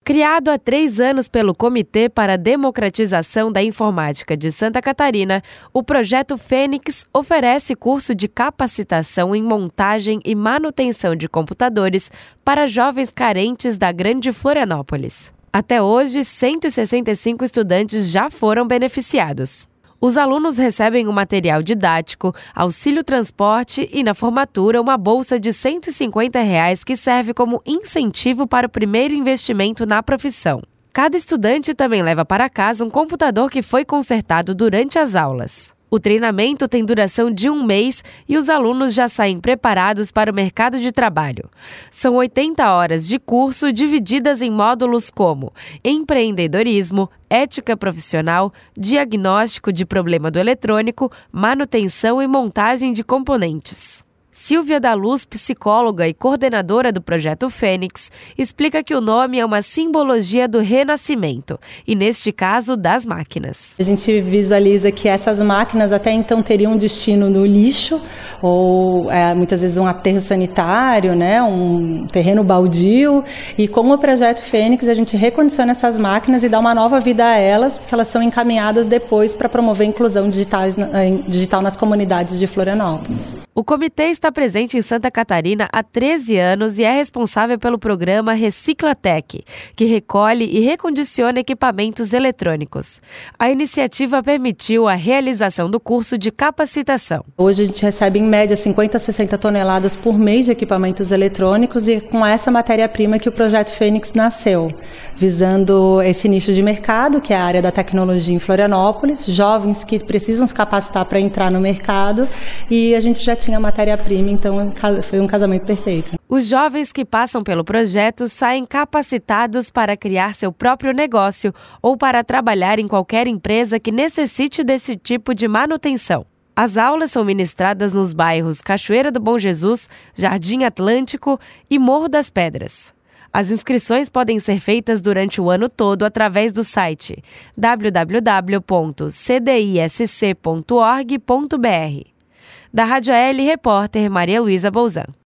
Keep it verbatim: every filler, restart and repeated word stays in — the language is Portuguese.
Criado há três anos pelo Comitê para a Democratização da Informática de Santa Catarina, o Projeto Fênix oferece curso de capacitação em montagem e manutenção de computadores para jovens carentes da Grande Florianópolis. Até hoje, cento e sessenta e cinco estudantes já foram beneficiados. Os alunos recebem um material didático, auxílio transporte e, na formatura, uma bolsa de cento e cinquenta reais que serve como incentivo para o primeiro investimento na profissão. Cada estudante também leva para casa um computador que foi consertado durante as aulas. O treinamento tem duração de um mês e os alunos já saem preparados para o mercado de trabalho. São oitenta horas de curso divididas em módulos como empreendedorismo, ética profissional, diagnóstico de problema do eletrônico, manutenção e montagem de componentes. Silvia da Luz, psicóloga e coordenadora do Projeto Fênix, explica que o nome é uma simbologia do renascimento, e neste caso, das máquinas. A gente visualiza que essas máquinas até então teriam um destino no lixo, ou é, muitas vezes um aterro sanitário, né, um terreno baldio, e com o Projeto Fênix a gente recondiciona essas máquinas e dá uma nova vida a elas, porque elas são encaminhadas depois para promover a inclusão digitais, digital nas comunidades de Florianópolis. O comitê está presente em Santa Catarina há treze anos e é responsável pelo programa Reciclatec, que recolhe e recondiciona equipamentos eletrônicos. A iniciativa permitiu a realização do curso de capacitação. Hoje a gente recebe em média cinquenta a sessenta toneladas por mês de equipamentos eletrônicos e com essa matéria-prima que o Projeto Fênix nasceu, visando esse nicho de mercado, que é a área da tecnologia em Florianópolis, jovens que precisam se capacitar para entrar no mercado, e a gente já tinha matéria-prima, então foi um casamento perfeito. Os jovens que passam pelo projeto saem capacitados para criar seu próprio negócio ou para trabalhar em qualquer empresa que necessite desse tipo de manutenção. As aulas são ministradas nos bairros Cachoeira do Bom Jesus, Jardim Atlântico e Morro das Pedras. As inscrições podem ser feitas durante o ano todo através do site w w w ponto c d i s c ponto org ponto b r. Da Rádio A L, repórter Maria Luísa Bolzan.